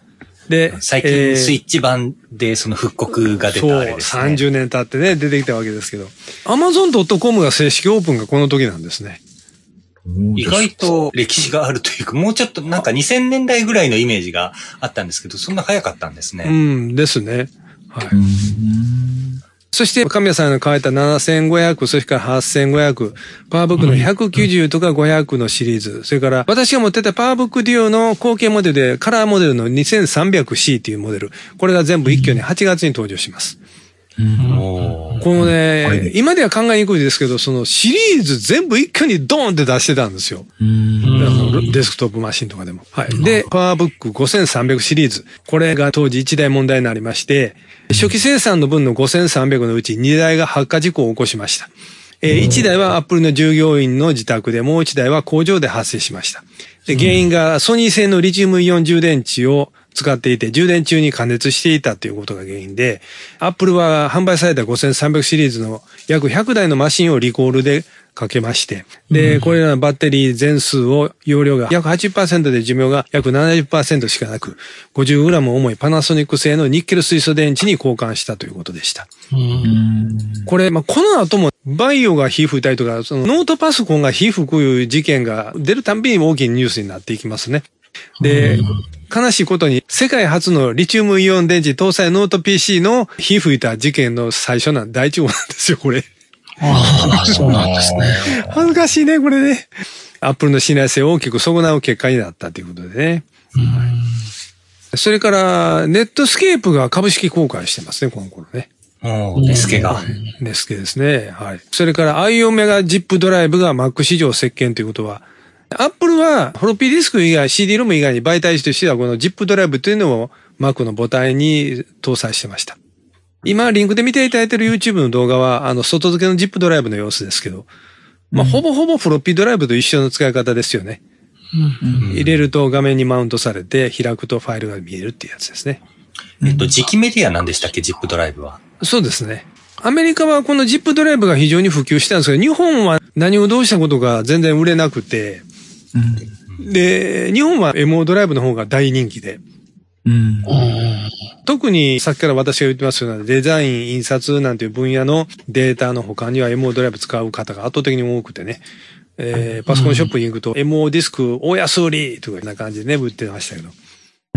で、最近スイッチ版でその復刻が出たあれですね。 そう、さんじゅうねん経ってね、出てきたわけですけど。アマゾンドットコム が正式オープンがこの時なんですね。 意外と歴史があるというか、もうちょっとなんかにせんねんだいぐらいのイメージがあったんですけど、そんな早かったんですね。 うんですね。はい。そして、神谷さんが書いたななせんごひゃく、それからはっせんごひゃく、パワーブックのひゃくきゅうじゅうとかごひゃくのシリーズ、それから私が持ってたパワーブックデュオの後継モデルでカラーモデルの にせんさんびゃくシー っていうモデル、これが全部一挙にはちがつに登場します。うん、このね、今では考えにくいですけど、そのシリーズ全部一挙にドーンって出してたんですよ。うんデスクトップマシンとかでも。はい。で、パワーブックごせんさんびゃくシリーズ。これが当時一大問題になりまして、初期生産の分のごせんさんびゃくのうちにだいが発火事故を起こしました。えー、いちだいはアップルの従業員の自宅で、もういちだいは工場で発生しました。で、原因がソニー製のリチウムイオン充電池を使っていて、充電中に加熱していたということが原因で、アップルは販売されたごせんさんびゃくシリーズの約ひゃくだいのマシンをリコールでかけまして、で、これらのバッテリー全数を、容量が約 はちじゅっパーセント で寿命が約 ななじゅっパーセント しかなく、ごじゅうグラム 重いパナソニック製のニッケル水素電池に交換したということでした。うんこれ、まあ、この後もバイオが火吹いたりとか、そのノートパソコンが火吹く事件が出るたんびに大きいニュースになっていきますね。で、悲しいことに世界初のリチウムイオン電池搭載ノート ピーシー の火吹いた事件の最初なん第一号なんですよ、これ。 ああ、そうなんですね。 恥ずかしいね、これね。アップルの信頼性を大きく損なう結果になったということでね。うんそれから、ネットスケープが株式公開してますね、この頃ね。 ネスケが。 ネスケですね。はい。それから、アイオメガジップドライブが Mac 市場席巻ということは、アップルはフロッピーディスク以外、シーディー ロム以外に媒体としてはこのジップドライブというのを Mac の母体に搭載してました。今、リンクで見ていただいている YouTube の動画は、あの、外付けのジップドライブの様子ですけど、まあ、ほぼほぼフロッピードライブと一緒の使い方ですよね。うん、入れると画面にマウントされて、開くとファイルが見えるっていうやつですね。 えっと、次期メディアなんでしたっけ、ジップドライブは。 そうですね。アメリカはこのジップドライブが非常に普及したんですけど、日本は何をどうしたことが全然売れなくて、うん、で、日本は エムオー ドライブの方が大人気で、うん、特にさっきから私が言ってますようなデザイン、印刷なんていう分野のデータの他には エムオー ドライブ使う方が圧倒的に多くてね、えー、パソコンショップに行くと エムオー ディスク大安売りとかいうな感じでね、売ってましたけど。うん、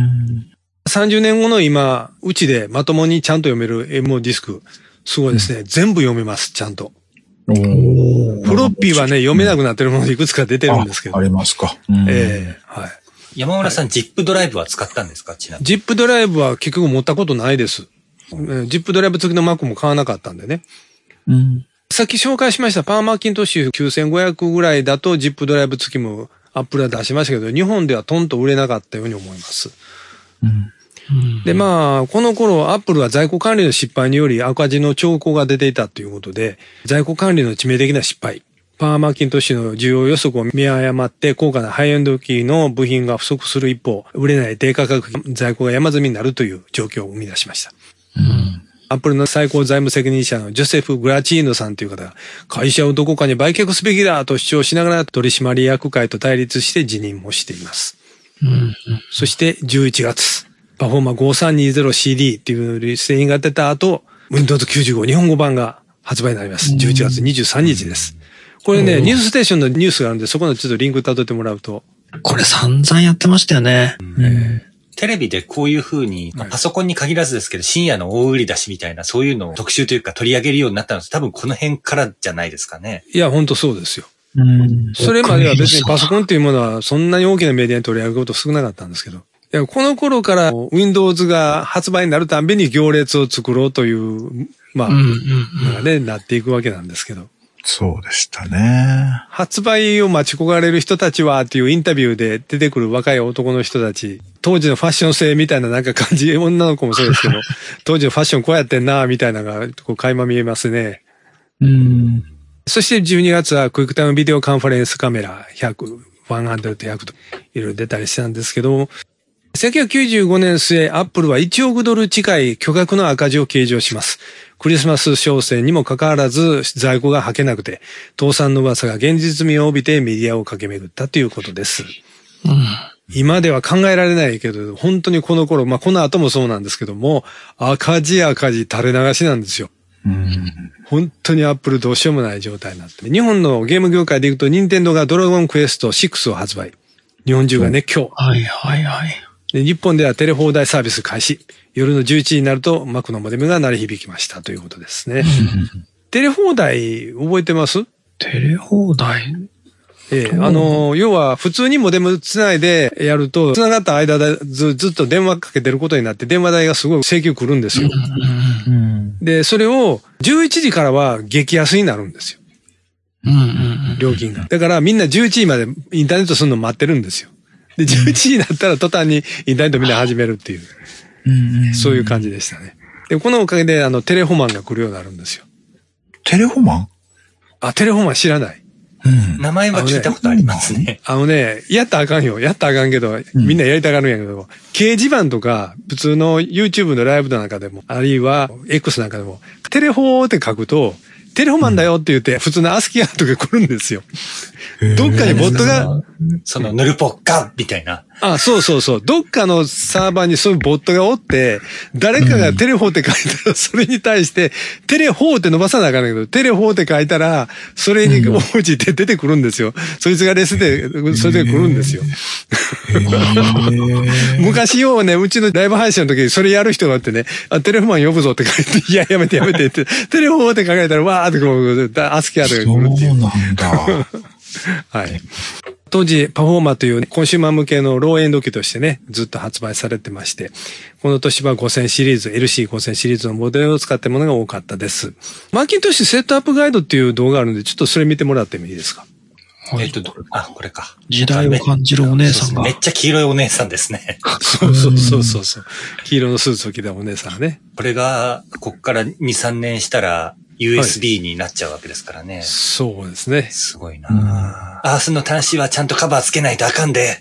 さんじゅうねんごの今、うちでまともにちゃんと読める エムオー ディスク、すごいですね。うん、全部読めます、ちゃんと。フロッピーはね、読めなくなってるものいくつか出てるんですけど。 あ, ありますか。 ええー、はい。 山村さん、はい、ジップドライブは使ったんですかちなみに。 ジップドライブは結局持ったことないです。ジップドライブ付きの Mac も買わなかったんでね。うん、さっき紹介しましたパーマッキントッシュきゅうせんごひゃくぐらいだとジップドライブ付きもアップルは出しましたけど、日本ではトンと売れなかったように思います。うんで、まあ、この頃、アップルは在庫管理の失敗により赤字の兆候が出ていたということで、在庫管理の致命的な失敗。パワーマッキントッシュの需要予測を見誤って高価なハイエンド機の部品が不足する一方、売れない低価格在庫が山積みになるという状況を生み出しました。うん、アップルの最高財務責任者のジョセフ・グラチーノさんという方が、会社をどこかに売却すべきだと主張しながら取締役会と対立して辞任もしています。うん、そしてじゅういちがつ。パフォーマー ごさんにゼロシーディー っていう製品が出た後、ウィンドウズきゅうじゅうご 日本語版が発売になります。じゅういちがつにじゅうさんにちです。これね、ニュースステーションのニュースがあるんで、そこのちょっとリンク辿ってもらうと。 これ散々やってましたよね。うんえー、テレビでこういう風に、まあ、パソコンに限らずですけど、深夜の大売り出しみたいな、そういうのを特集というか取り上げるようになったのは多分この辺からじゃないですかね。 いや、ほんとそうですよ。うん、それまでは別にパソコンっていうものはそんなに大きなメディアに取り上げること少なかったんですけど。いやこの頃から Windows が発売になるたんびに行列を作ろうという、まあ、うんうんうん、のがね、なっていくわけなんですけど。 そうでしたね。 発売を待ち焦がれる人たちはっていうインタビューで出てくる若い男の人たち、当時のファッション性みたいななんか感じ、女の子もそうですけど、当時のファッションこうやってんなみたいなのがこう垣間見えますね。うん。そしてじゅうにがつはクイックタイムビデオカンファレンスカメラひゃく、ひゃく、ひゃくといろいろ出たりしたんですけど、せんきゅうひゃくきゅうじゅうごねん末、アップルはいちおくドル近い巨額の赤字を計上します。クリスマス商戦にもかかわらず在庫が履けなくて、倒産の噂が現実味を帯びてメディアを駆け巡ったということです。うん、 今では考えられないけど、本当にこの頃、まあこの後もそうなんですけども、赤字赤字垂れ流しなんですよ。うん、本当にアップルどうしようもない状態になって。日本のゲーム業界で言うと、任天堂がドラゴンクエストシックスを発売。日本中が熱狂。 はいはいはい。 で日本ではテレ放題サービス開始。夜のじゅういちじになると Mac のモデムが鳴り響きましたということですね。テレ放題覚えてます？ テレ放題ええ、あの、要は普通にモデムつないでやると、つながった間でず、ずっと電話かけてることになって電話代がすごい請求来るんですよ。うん、で、それをじゅういちじからは激安になるんですよ。うんうんうん、料金が。だからみんなじゅういちじまでインターネットするの待ってるんですよ。で、じゅういちじになったら途端にインターネットみんな始めるっていう。うんうん、そういう感じでしたね。で、このおかげであのテレホマンが来るようになるんですよ。 テレホマン？ あ、テレホマン知らない。 うん、名前は聞いたことありますね。 あのね、やったらあかんよ。やったらあかんけど、みんなやりたがるんやけど、うん、掲示板とか、普通の YouTube のライブなんかでも、あるいは X なんかでも、テレホーって書くと、テレホマンだよって言って、普通のアスキーアートが来るんですよ。どっかにボットが、 そのヌルポッカみたいな。 あ、そうそうそう。どっかのサーバーにそういうボットがおって、誰かがテレホーって書いたら、それに対して、テレホーって伸ばさなあかんないけど、テレホーって書いたら、それに応じて出てくるんですよ。そいつがレスで、それで来るんですよ。昔ようね、うちのライブ配信の時にそれやる人があってね、あ、テレホマン呼ぶぞって書いて、いや、やめてやめてって、テレホーって書いたら、わーってこう、アスキーアートが来るっていう。 そうなんだ。 はい。当時、パフォーマーというコンシューマー向けのローエンド機としてね、ずっと発売されてまして、この年はごせんシリーズ、エルシーごせん シリーズのモデルを使っているものが多かったです。マーキントッシュセットアップガイドっていう動画があるんで、ちょっとそれ見てもらってもいいですか？ えっと、あ、これか。 時代を感じるお姉さんが。 めっちゃ黄色いお姉さんですね。 そうそうそうそうそう。黄色のスーツを着たお姉さんね。 これが、こっからに、さんねんしたら、ユーエスビー になっちゃうわけですからね。はい、 そうですね。 すごいな、うん、アースの端子はちゃんとカバーつけないとあかんで。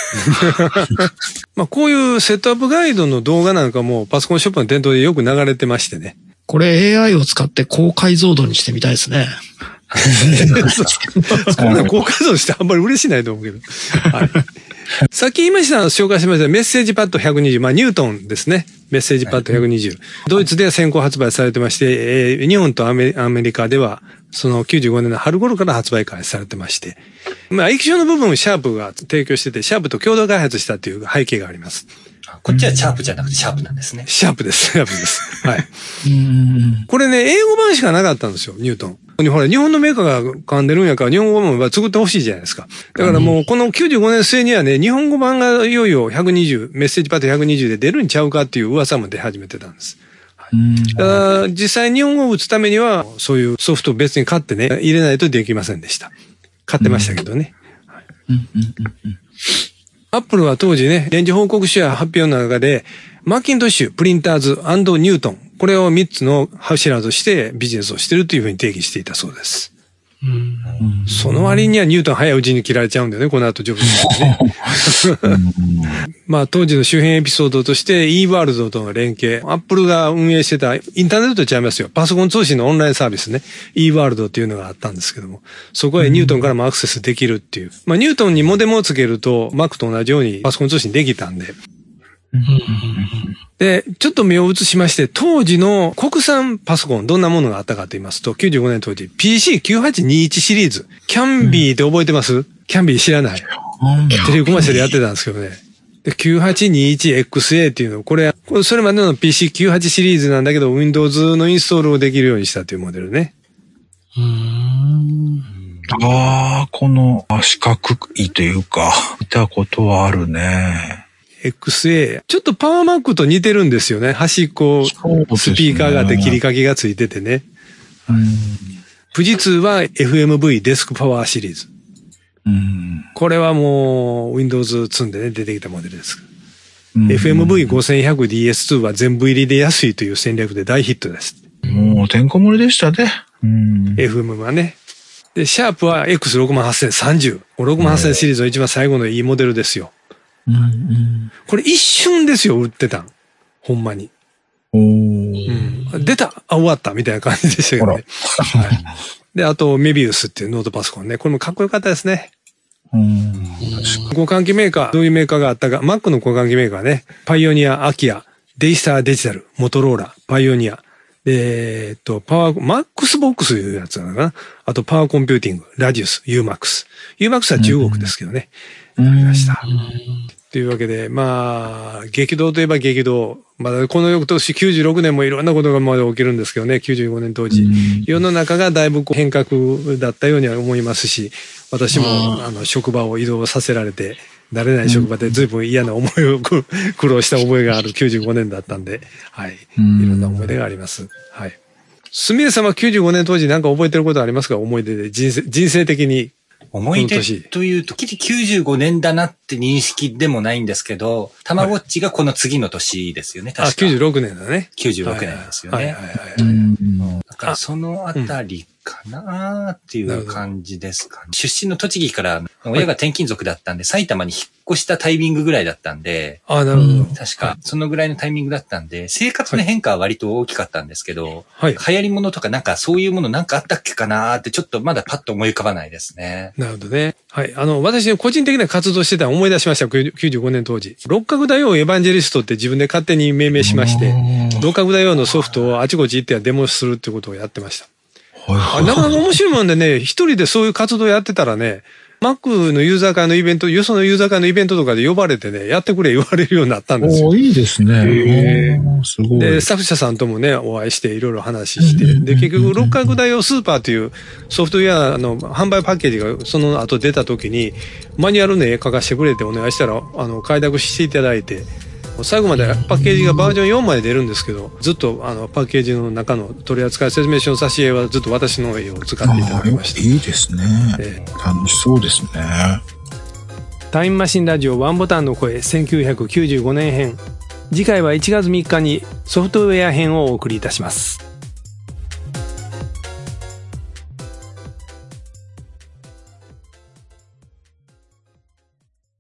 まあこういうセットアップガイドの動画なんかもパソコンショップの店頭でよく流れてましてね。 これ エーアイ を使って高解像度にしてみたいですね。 そんな高解像度してあんまり嬉しないと思うけど。はい。さっき言いました、紹介しましたメッセージパッドひゃくにじゅう。まあニュートンですね。メッセージパッドひゃくにじゅう。はい、ドイツでは先行発売されてまして、えー、日本とアメ、アメリカではそのきゅうじゅうごねんの春頃から発売開始されてまして。まあ液晶の部分をシャープが提供してて、シャープと共同開発したっていう背景があります。 こっちはシャープじゃなくてシャープなんですね。 シャープです。シャープです。はい。これね、英語版しかなかったんですよ、ニュートン。ほら、日本のメーカーが噛んでるんやから、日本語版も作ってほしいじゃないですか。だからもう、このきゅうじゅうごねん末にはね、日本語版がいよいよひゃくにじゅう、メッセージパッドひゃくにじゅうで出るんちゃうかっていう噂も出始めてたんです。はい、だから実際日本語を打つためには、そういうソフトを別に買ってね、入れないとできませんでした。買ってましたけどね。はい、アップルは当時ね、電磁報告書や発表の中で、マッキントッシュ、プリンターズ&ニュートン、これをみっつの柱としてビジネスをしているというふうに定義していたそうです。うんその割にはニュートン早いうちに切られちゃうんだよね、この後ジョブズね。まあ当時の周辺エピソードとして e ワールドとの連携、アップルが運営してたインターネットと違いますよ。パソコン通信のオンラインサービスね、e ワールドっていうのがあったんですけども、そこへニュートンからもアクセスできるっていう。まあニュートンにモデムをつけると Mac と同じようにパソコン通信できたんで。で、ちょっと目を移しまして、当時の国産パソコン、どんなものがあったかと言いますと、きゅうじゅうごねん当時、ピーシーきゅうはちにいち シリーズ。キャンビーって覚えてます、うん、キャンビー知らない。テレビコマーシャルでやってたんですけどね。で、きゅうはちにいちエックスエー っていうの、これ、それまでの ピーシーきゅうはち シリーズなんだけど、Windows のインストールをできるようにしたというモデルね。うーんああ、この四角いというか、見たことはあるね。 エックスエー。ちょっとパワーマックと似てるんですよね。端っこ、スピーカーがあって切り欠きがついててね。うん、富士通は エフエムブイ デスクパワーシリーズ。うん、これはもう Windows 積んでね、出てきたモデルです。うん、エフエムブイごせんひゃくディーエスツー は全部入りで安いという戦略で大ヒットです。 もうてんこ盛りでしたね。 うん、エフエム はね。で、シャープは エックスろくまんはっせんさんじゅう。ろくまんはっせんシリーズの一番最後のいいモデルですよ。うんうん、これ一瞬ですよ、売ってたん。ほんまに。おうん、出たあ、終わったみたいな感じでしたけどね。はい、で、あと、メビウスっていうノートパソコンね。これもかっこよかったですね。 うん。 互換機メーカー、どういうメーカーがあったか、Mac の互換機メーカーね、パイオニア、アキア、デイスターデジタル、モトローラ、パイオニア、で、えっと、パワー、マックスボックスいうやつなのかな。あと、パワーコンピューティング、ラディウス、ユーマックス。ユーマックスは中国ですけどね。ありました。というわけで、まあ、激動といえば激動。まだこの翌年きゅうじゅうろくねんもいろんなことがまだ起きるんですけどね、きゅうじゅうごねん当時。世の中がだいぶ変革だったようには思いますし、私も、あの、職場を移動させられて、慣れない職場で随分嫌な思いを苦労した覚えがあるきゅうじゅうごねんだったんで、はい。いろんな思い出があります。はい。すみれさんはきゅうじゅうごねん当時なんか覚えてることありますか？思い出で、人生、人生的に。 思い出というと、きゅうじゅうごねんだなって認識でもないんですけど、たまごっちがこの次の年ですよね、確か。 あ、きゅうじゅうろくねんだね。 きゅうじゅうろくねんですよね。はいはいはい。だからそのあたりかなーっていう感じですかね。出身の栃木から親が転勤族だったんで、埼玉に引っ越したタイミングぐらいだったんで、 あ、なるほど。 確かそのぐらいのタイミングだったんで、生活の変化は割と大きかったんですけど、はい、流行り物とかなんかそういうものなんかあったっけかなーってちょっとまだパッと思い浮かばないですね。 なるほどね。はい。あの、私個人的な活動してたの思い出しました。きゅうじゅうごねん当時。六角大王エヴァンジェリストって自分で勝手に命名しまして、六角大王のソフトをあちこち行ってデモするってことをやってました。あ、なかなか面白いもんでね、一人でそういう活動やってたらね、Mac のユーザー会のイベント、よそのユーザー会のイベントとかで呼ばれてね、やってくれ言われるようになったんですよ。 おー、いいですね。へー、すごい。 で、スタッフ者さんともね、お会いしていろいろ話して、で、結局、六角大王スーパーというソフトウェアの販売パッケージがその後出た時に、マニュアルの絵描かしてくれてお願いしたら、あの、快諾していただいて、最後までパッケージがバージョンよんまで出るんですけど、ずっとあのパッケージの中の取扱説明書の挿絵はずっと私の絵を使っていただきました。 いいですね、えー。楽しそうですね。 タイムマシンラジオワンボタンの声せんきゅうひゃくきゅうじゅうごねん編。次回はいちがつみっかにソフトウェア編をお送りいたします。